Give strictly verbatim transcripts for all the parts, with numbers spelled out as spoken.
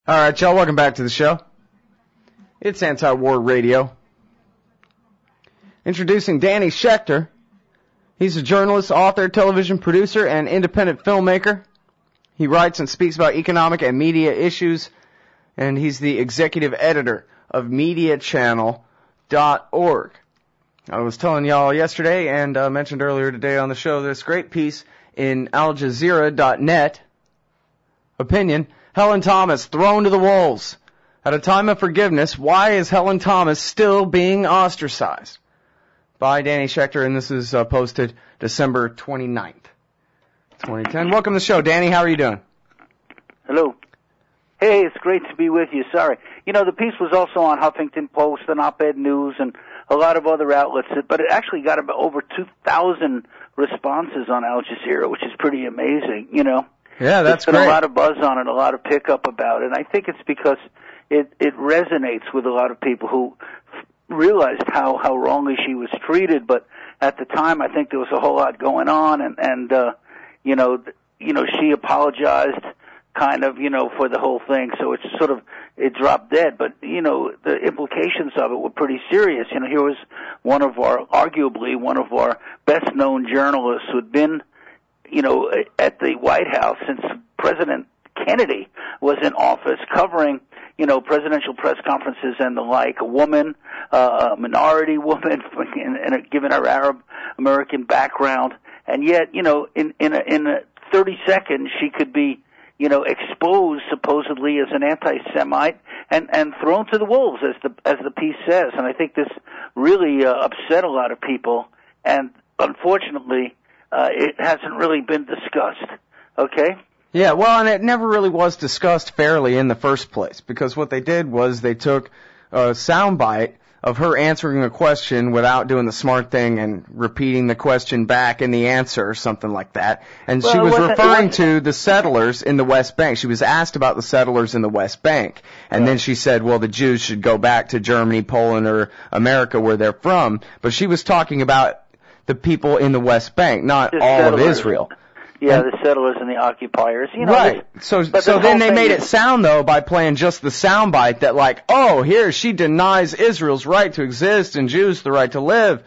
All right, y'all, welcome back to the show. It's Anti-War Radio. Introducing Danny Schechter. He's a journalist, author, television producer, and independent filmmaker. He writes and speaks about economic and media issues, and he's the executive editor of media channel dot org. I was telling y'all yesterday and uh, mentioned earlier today on the show this great piece in Al Jazeera dot net, opinion, Helen Thomas thrown to the wolves. At a time of forgiveness, why is Helen Thomas still being ostracized? By Danny Schechter, and this is uh, posted December twenty-ninth, twenty ten. Welcome to the show, Danny. How are you doing? Hello. Hey, it's great to be with you. Sorry. You know, the piece was also on Huffington Post and Op-Ed News and a lot of other outlets, but it actually got about over two thousand responses on Al Jazeera, which is pretty amazing, you know. Yeah, that's There's been great. a lot of buzz on it, a lot of pickup about it, and I think it's because it, it resonates with a lot of people who realized how, how wrongly she was treated, but at the time I think there was a whole lot going on, and, and uh, you know, you know, she apologized kind of, you know, for the whole thing, so it's sort of, it dropped dead, but, you know, the implications of it were pretty serious. You know, here was one of our, arguably one of our best-known journalists who had been, you know, at the White House since President Kennedy was in office, covering, you know, presidential press conferences and the like, a woman, uh, a minority woman, and, and given her Arab American background, and yet, you know, in in a, in a thirty seconds she could be, you know, exposed supposedly as an anti-Semite and and thrown to the wolves, as the as the piece says. And I think this really uh, upset a lot of people, and unfortunately, uh, it hasn't really been discussed. Okay. Yeah, well, and it never really was discussed fairly in the first place, because what they did was they took a soundbite of her answering a question without doing the smart thing and repeating the question back in the answer or something like that. And well, she was referring it, to the settlers in the West Bank. She was asked about the settlers in the West Bank. And right. then she said, well, the Jews should go back to Germany, Poland, or America where they're from. But she was talking about the people in the West Bank, not the all settlers. of Israel. Yeah, the settlers and the occupiers. You know, right. So, so the then they made is... it sound, though, by playing just the soundbite that, like, oh, here, she denies Israel's right to exist and Jews the right to live.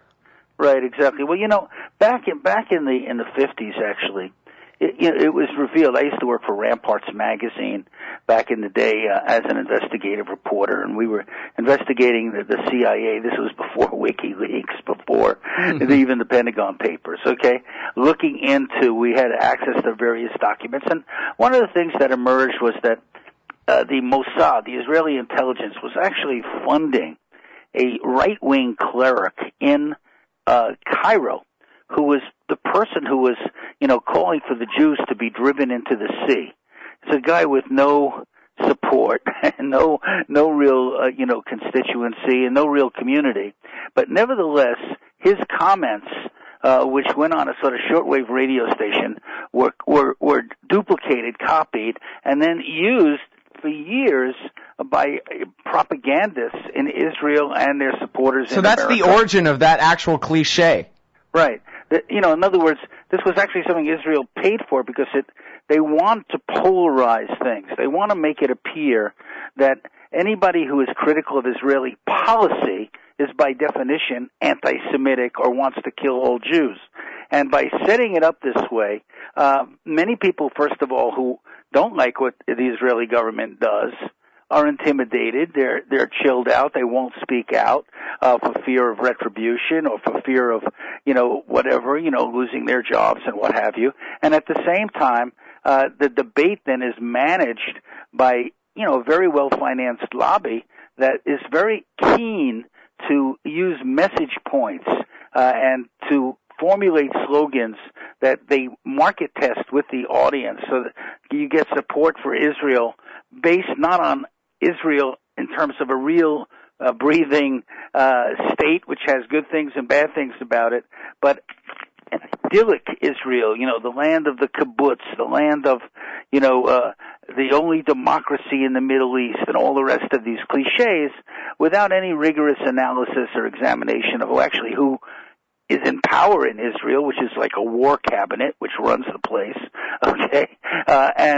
Right, exactly. Well, you know, back in back in the in the fifties, actually, it, you know, it was revealed. I used to work for Ramparts magazine back in the day uh, as an investigative reporter, and we were investigating the, the C I A. This was before WikiLeaks, before mm-hmm. even the Pentagon Papers, okay? Looking into, we had access to various documents, and one of the things that emerged was that uh, the Mossad, the Israeli intelligence, was actually funding a right-wing cleric in uh, Cairo who was the person who was, you know, calling for the Jews to be driven into the sea. It's a guy with no support, no no real, uh, you know, constituency and no real community. But nevertheless, his comments, uh, which went on a sort of shortwave radio station, were, were, were duplicated, copied, and then used for years by propagandists in Israel and their supporters in America. So that's the origin of that actual cliche. Right. You know, in other words, this was actually something Israel paid for because it they want to polarize things. They want to make it appear that anybody who is critical of Israeli policy is by definition anti-Semitic or wants to kill all Jews. And by setting it up this way, uh, many people, first of all, who don't like what the Israeli government does, are intimidated. They're they're chilled out. They won't speak out uh, for fear of retribution or for fear of, you know, whatever, you know, losing their jobs and what have you. And at the same time, uh, the debate then is managed by, you know, a very well-financed lobby that is very keen to use message points uh, and to formulate slogans that they market test with the audience so that you get support for Israel based not on Israel in terms of a real uh, breathing uh, state which has good things and bad things about it, but an idyllic Israel, you know, the land of the kibbutz, the land of, you know, uh, the only democracy in the Middle East and all the rest of these cliches without any rigorous analysis or examination of who actually who is in power in Israel, which is like a war cabinet which runs the place, okay, uh, and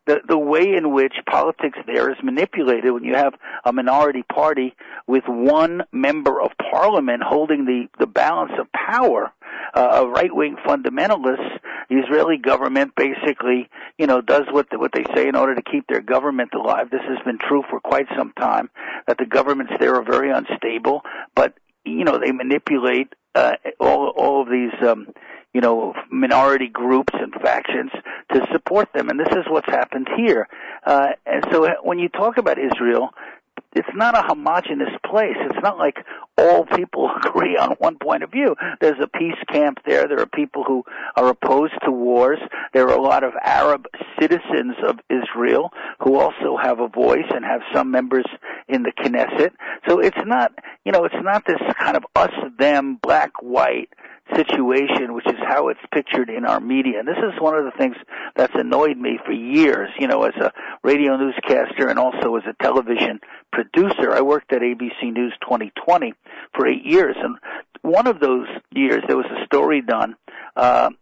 the the way in which politics there is manipulated when you have a minority party with one member of parliament holding the, the balance of power, uh, a right-wing fundamentalist. The Israeli government basically, you know, does what the, what they say in order to keep their government alive. This has been true for quite some time, that the governments there are very unstable, but, you know, they manipulate uh, all all of these um you know, minority groups and factions to support them. And this is what's happened here. Uh, and so when you talk about Israel, it's not a homogenous place. It's not like all people agree on one point of view. There's a peace camp there. There are people who are opposed to wars. There are a lot of Arab citizens of Israel who also have a voice and have some members in the Knesset. So it's not, you know, it's not this kind of us, them, black, white situation, which is how it's pictured in our media. And this is one of the things that's annoyed me for years, you know, as a radio newscaster and also as a television producer. I worked at A B C News twenty twenty for eight years, and one of those years there was a story done uh,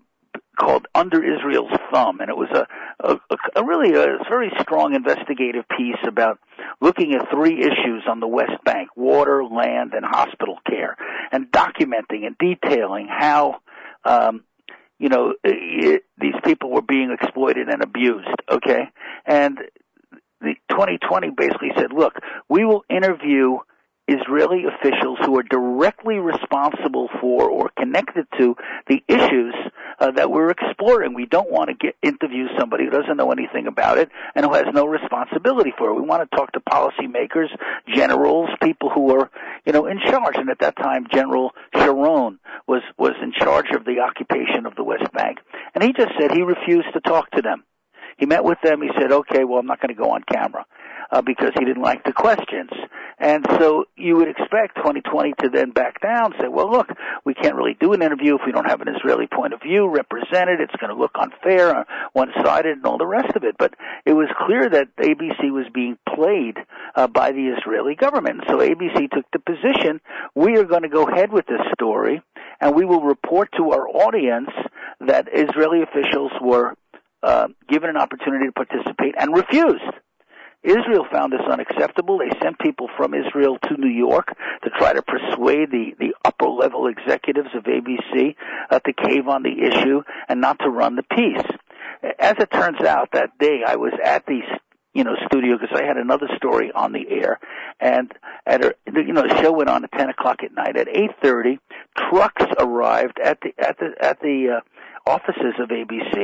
called Under Israel's Thumb, and it was a, a, a really a very strong investigative piece about looking at three issues on the West Bank: water, land, and hospital care, and documenting and detailing how um, you know it, these people were being exploited and abused. Okay, and the twenty twenty basically said, look, we will interview Israeli officials who are directly responsible for or connected to the issues uh, that we're exploring. We don't want to get interview somebody who doesn't know anything about it and who has no responsibility for it. We want to talk to policymakers, generals, people who are, you know, in charge. And at that time, General Sharon was was in charge of the occupation of the West Bank. And he just said he refused to talk to them. He met with them. He said, okay, well, I'm not going to go on camera uh, because he didn't like the questions. And so you would expect twenty twenty to then back down, say, well, look, we can't really do an interview if we don't have an Israeli point of view represented. It's going to look unfair, one-sided, and all the rest of it. But it was clear that A B C was being played uh, by the Israeli government. So A B C took the position, we are going to go ahead with this story, and we will report to our audience that Israeli officials were Uh, given an opportunity to participate and refused. Israel found this unacceptable. They sent people from Israel to New York to try to persuade the, the upper-level executives of A B C uh, to cave on the issue and not to run the piece. As it turns out, that day I was at the you know studio because I had another story on the air, and at a, you know the show went on at ten o'clock at night. At eight thirty, trucks arrived at the at the at the uh, offices of A B C,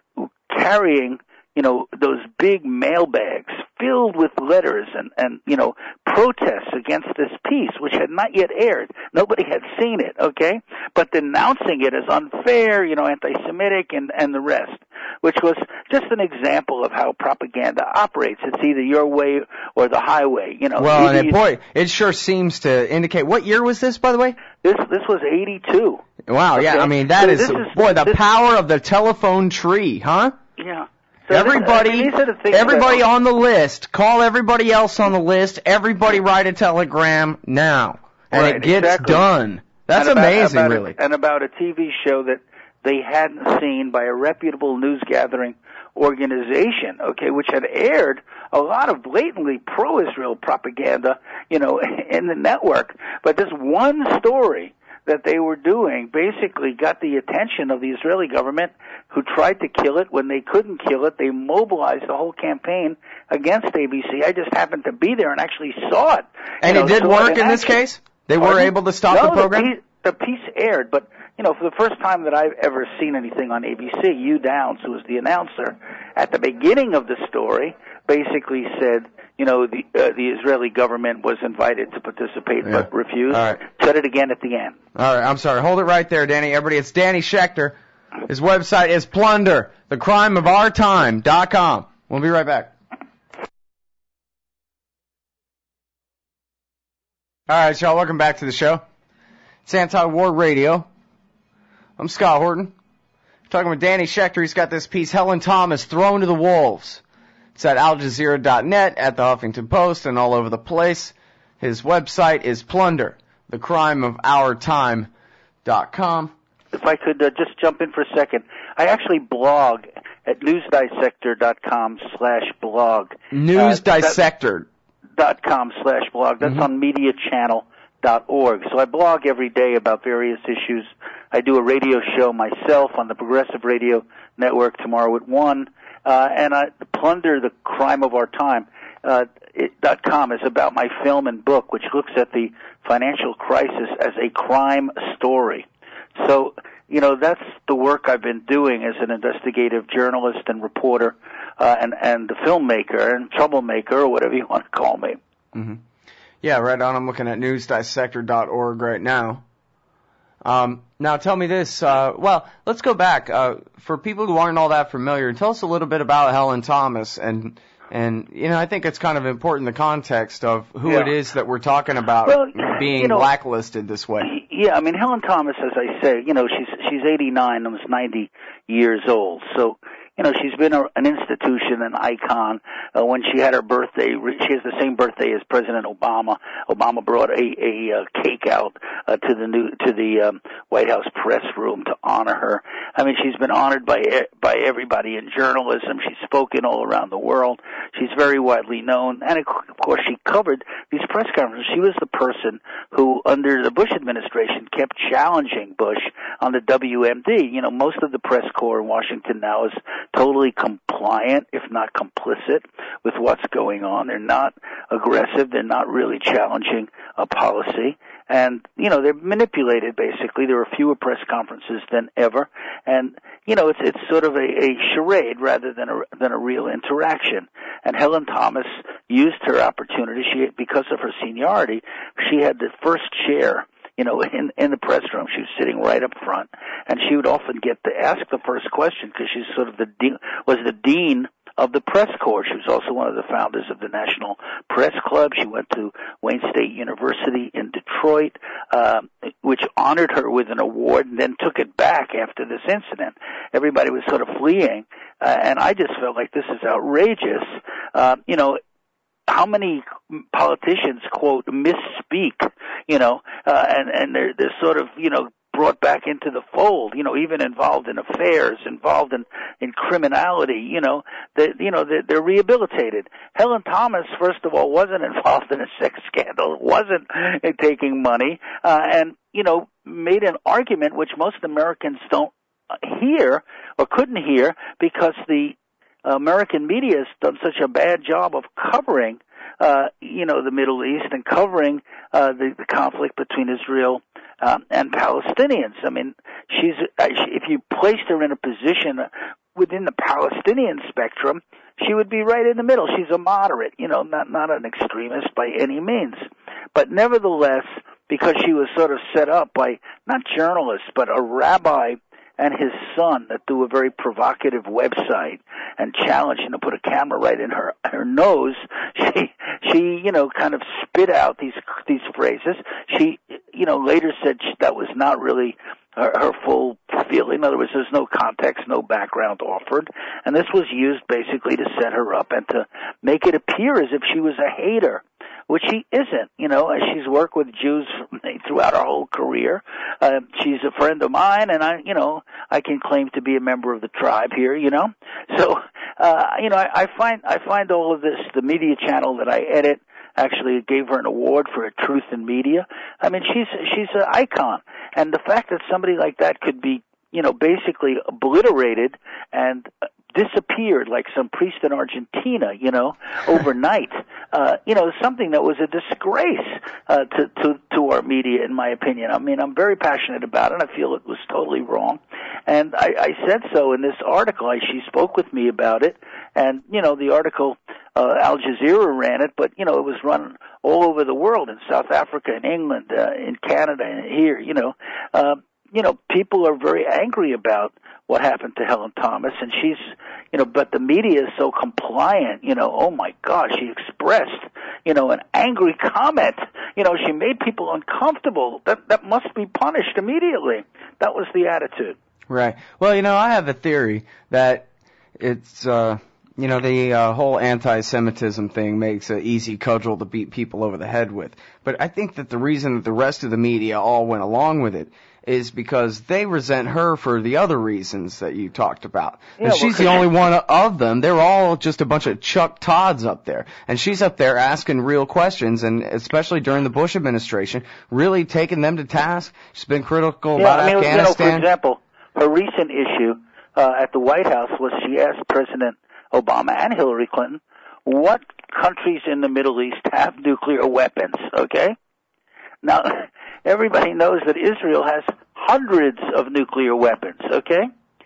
carrying, you know, those big mail bags filled with letters and, and, you know, protests against this piece, which had not yet aired. Nobody had seen it, okay? But denouncing it as unfair, you know, anti-Semitic and, and the rest, which was just an example of how propaganda operates. It's either your way or the highway, you know. Well, and it, boy, it sure seems to indicate. What year was this, by the way? This this was eighty-two. Wow, okay? Yeah, I mean, that so is, is, boy, the this, power of the telephone tree, huh? Yeah. So everybody, this, I mean, everybody that, on the list, call everybody else on the list, everybody write a telegram now, and right, it gets exactly. done. That's and about, amazing, about really. A, and about a T V show that they hadn't seen by a reputable news-gathering organization, okay, which had aired a lot of blatantly pro-Israel propaganda, you know, in the network. But this one story that they were doing basically got the attention of the Israeli government, who tried to kill it. When they couldn't kill it, they mobilized the whole campaign against A B C. I just happened to be there and actually saw it. And you it know, did work in this case? They were Pardon? able to stop no, the program? The piece, the piece aired, but, you know, for the first time that I've ever seen anything on A B C, Hugh Downs, who was the announcer, at the beginning of the story, basically said, you know, the uh, the Israeli government was invited to participate yeah. but refused. All right. Said it again at the end. All right, I'm sorry. Hold it right there, Danny. Everybody, it's Danny Schechter. His website is plunder the crime of our time dot com. We'll be right back. All right, y'all, welcome back to the show. It's Anti-War Radio. I'm Scott Horton. Talking with Danny Schechter. He's got this piece, Helen Thomas, Thrown to the Wolves. It's at Al Jazeera dot net, at the Huffington Post, and all over the place. His website is plunder the crime of our time dot com. If I could uh, just jump in for a second. I actually blog at news dissector dot com slash blog. News Dissector. Dot com slash blog. That's Mm-hmm. on media channel dot org. So I blog every day about various issues. I do a radio show myself on the Progressive Radio Network tomorrow at one. Uh, and I Plunder the Crime of Our Time. Uh, it, dot com is about my film and book, which looks at the financial crisis as a crime story. So, you know, that's the work I've been doing as an investigative journalist and reporter, uh, and, and a filmmaker and troublemaker, or whatever you want to call me. Mm-hmm. Yeah, right on. I'm looking at news dissector dot org right now. Um, now tell me this, uh, well, let's go back. Uh, for people who aren't all that familiar, tell us a little bit about Helen Thomas, and, and, you know, I think it's kind of important, the context of who Yeah. it is that we're talking about Well, being you know, blacklisted this way. Yeah, I mean, Helen Thomas, as I say, you know, she's, she's eighty-nine, almost ninety years old. So, you know, she's been a, an institution, an icon. Uh, when she had her birthday, she has the same birthday as President Obama. Obama brought a, a, uh cake out uh, to the new to the um, White House press room to honor her. I mean, she's been honored by by everybody in journalism. She's spoken all around the world. She's very widely known, and of course, she covered these press conferences. She was the person who, under the Bush administration, kept challenging Bush on the W M D. You know, most of the press corps in Washington now is totally compliant, if not complicit, with what's going on. They're not aggressive. They're not really challenging a policy. And, you know, they're manipulated, basically. There are fewer press conferences than ever. And, you know, it's it's sort of a, a charade rather than a, than a real interaction. And Helen Thomas used her opportunity. She, because of her seniority, she had the first chair, you know, in, in the press room. She was sitting right up front, and she would often get to ask the first question because she's sort of the de- was the dean of the press corps. She was also one of the founders of the National Press Club. She went to Wayne State University in Detroit, uh, which honored her with an award and then took it back after this incident. Everybody was sort of fleeing, uh, and I just felt like this is outrageous. Uh, you know, how many politicians, quote, misspeak, you know, uh, and, and they're, they're sort of, you know, brought back into the fold, you know, even involved in affairs, involved in, in criminality, you know, they, you know, they're, they're rehabilitated. Helen Thomas, first of all, wasn't involved in a sex scandal, wasn't taking money, uh, and, you know, made an argument which most Americans don't hear or couldn't hear because the American media has done such a bad job of covering, uh, you know, the Middle East and covering uh, the, the conflict between Israel um, and Palestinians. I mean, she's uh, she, if you placed her in a position within the Palestinian spectrum, she would be right in the middle. She's a moderate, you know, not not an extremist by any means, but nevertheless, because she was sort of set up by not journalists but a rabbi and his son that do a very provocative website and challenge, you know, put a camera right in her her nose. She she you know kind of spit out these these phrases. She you know later said she, that was not really her, her full feeling. In other words, there's no context, no background offered, and this was used basically to set her up and to make it appear as if she was a hater, which she isn't. You know, she's worked with Jews throughout her whole career. Uh, she's a friend of mine, and I, you know, I can claim to be a member of the tribe here. You know, so uh, you know, I, I find I find all of this. The media channel that I edit actually gave her an award for her truth in media. I mean, she's she's an icon, and the fact that somebody like that could be, you know, basically obliterated and disappeared like some priest in Argentina, you know, overnight, uh, you know, something that was a disgrace uh, to, to, to our media, in my opinion. I mean, I'm very passionate about it. I feel it was totally wrong. And I, I said so in this article. I, she spoke with me about it. And, you know, the article, uh, Al Jazeera ran it, but, you know, it was run all over the world, in South Africa, in England, uh, in Canada, and here, you know. Uh, you know, people are very angry about what happened to Helen Thomas, and she's, you know, but the media is so compliant, you know, oh my gosh, she expressed, you know, an angry comment, you know, she made people uncomfortable. That that must be punished immediately. That was the attitude. Right. Well, you know, I have a theory that it's, uh, you know, the uh, whole anti-Semitism thing makes an easy cudgel to beat people over the head with. But I think that the reason that the rest of the media all went along with it is because they resent her for the other reasons that you talked about. Yeah, and she's well, the only one of them. They're all just a bunch of Chuck Todds up there. And she's up there asking real questions, and especially during the Bush administration, really taking them to task. She's been critical yeah, about I mean, Afghanistan. You know, for example, her recent issue uh, at the White House was she asked President Obama and Hillary Clinton, what countries in the Middle East have nuclear weapons, okay? Now, everybody knows that Israel has hundreds of nuclear weapons, okay?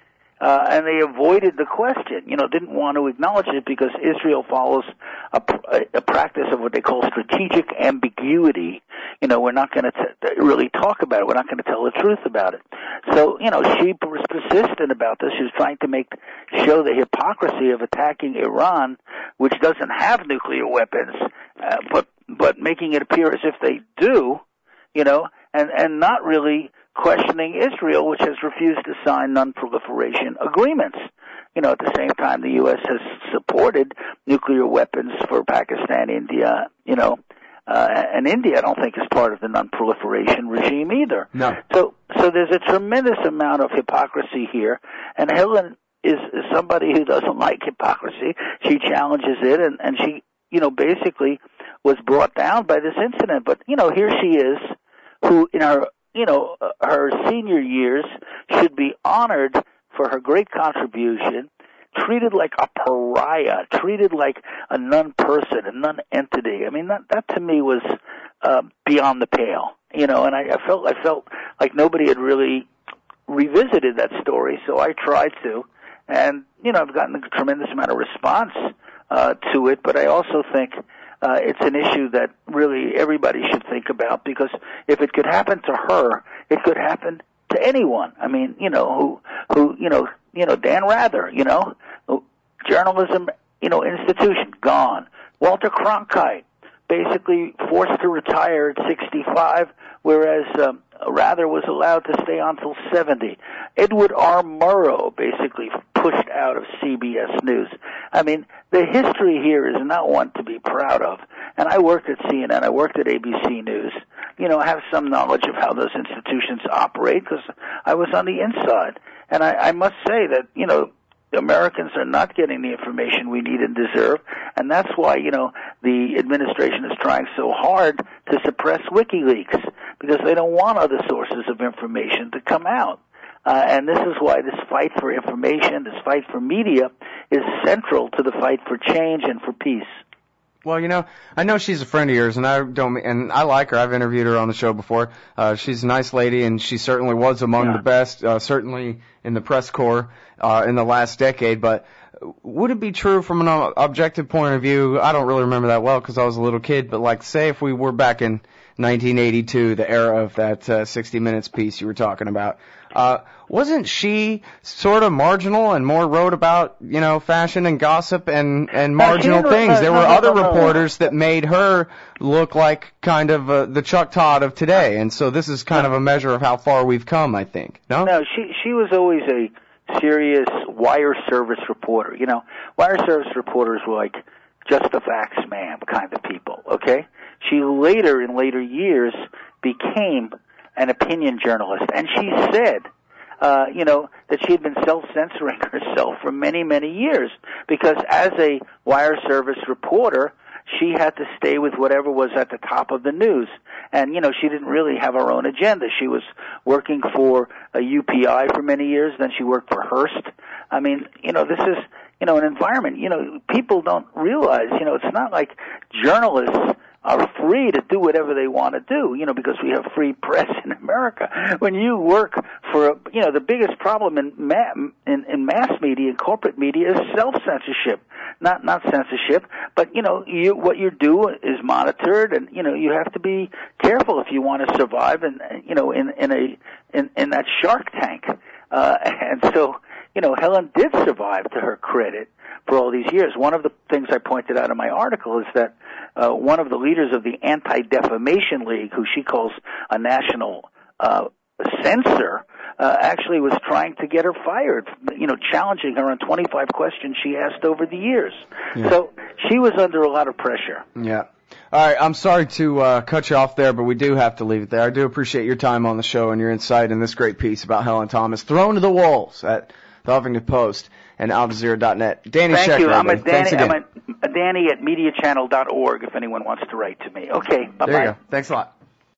Uh, and they avoided the question, you know, didn't want to acknowledge it because Israel follows a, a practice of what they call strategic ambiguity. You know, we're not going to really talk about it. We're not going to tell the truth about it. So, you know, she was persistent about this. She was trying to make, show the hypocrisy of attacking Iran, which doesn't have nuclear weapons, uh, but, but making it appear as if they do, you know, and, and not really questioning Israel, which has refused to sign non-proliferation agreements. You know, at the same time, the U S has supported nuclear weapons for Pakistan, India, you know, uh, and India I don't think is part of the non-proliferation regime either. No. So, so there's a tremendous amount of hypocrisy here, and Helen is, is somebody who doesn't like hypocrisy. She challenges it, and, and she, you know, basically was brought down by this incident. But, you know, here she is, who in her you know, her senior years should be honored for her great contribution, treated like a pariah, treated like a non-person, a non-entity. I mean, that, that to me was uh, beyond the pale, you know, and I, I felt I felt like nobody had really revisited that story, so I tried to. And, you know, I've gotten a tremendous amount of response uh, to it, but I also think Uh, it's an issue that really everybody should think about, because if it could happen to her, it could happen to anyone. I mean, you know, who, who, you know, you know, Dan Rather, you know, journalism, you know, institution gone. Walter Cronkite, basically forced to retire at sixty-five, whereas um, Rather was allowed to stay on till seventy. Edward R. Murrow basically pushed out of C B S News. I mean, the history here is not one to be proud of. And I worked at C N N, I worked at A B C News. You know, I have some knowledge of how those institutions operate because I was on the inside. And I, I must say that, you know, Americans are not getting the information we need and deserve, and that's why, you know, the administration is trying so hard to suppress WikiLeaks, because they don't want other sources of information to come out. Uh, and this is why this fight for information, this fight for media, is central to the fight for change and for peace. Well, you know, I know she's a friend of yours, and I don't, and I like her. I've interviewed her on the show before. Uh, she's a nice lady, and she certainly was among yeah. the best, uh, certainly in the press corps uh, in the last decade. But would it be true from an objective point of view? I don't really remember that well because I was a little kid. But like, say if we were back in nineteen eighty-two, the era of that uh, sixty minutes piece you were talking about. Uh, wasn't she sort of marginal and more wrote about, you know, fashion and gossip and, and marginal no, things? no, There no, were no, other no, no, reporters that made her look like kind of uh, the Chuck Todd of today. And so this is kind of a measure of how far we've come, I think. No? No, she, she was always a serious wire service reporter. You know, wire service reporters were like just the facts, ma'am, kind of people, okay? She later, in later years, became an opinion journalist, and she said, uh, you know, that she had been self-censoring herself for many, many years, because as a wire service reporter, she had to stay with whatever was at the top of the news. And, you know, she didn't really have her own agenda. She was working for a U P I for many years, then she worked for Hearst. I mean, you know, this is, you know, an environment, you know, people don't realize, you know, it's not like journalists are free to do whatever they want to do, you know, because we have free press in America. When you work for, a, you know, the biggest problem in, ma- in in mass media and corporate media is self-censorship, not not censorship, but, you know, you, what you do is monitored, and, you know, you have to be careful if you want to survive, and, you know, in in a in, in that Shark Tank. Uh, and so, you know, Helen did survive, to her credit, for all these years. One of the things I pointed out in my article is that uh, one of the leaders of the Anti-Defamation League, who she calls a national uh, censor, uh, actually was trying to get her fired, you know, challenging her on twenty-five questions she asked over the years. Yeah. So she was under a lot of pressure. Yeah. All right, I'm sorry to uh, cut you off there, but we do have to leave it there. I do appreciate your time on the show and your insight in this great piece about Helen Thomas, thrown to the wolves at the Huffington Post and Al Jazeera dot net. Danny Thank Schechter, you. I'm a Thanks Danny. again. I'm a, a Danny at media channel dot org if anyone wants to write to me. Okay, bye-bye. There you go. Thanks a lot.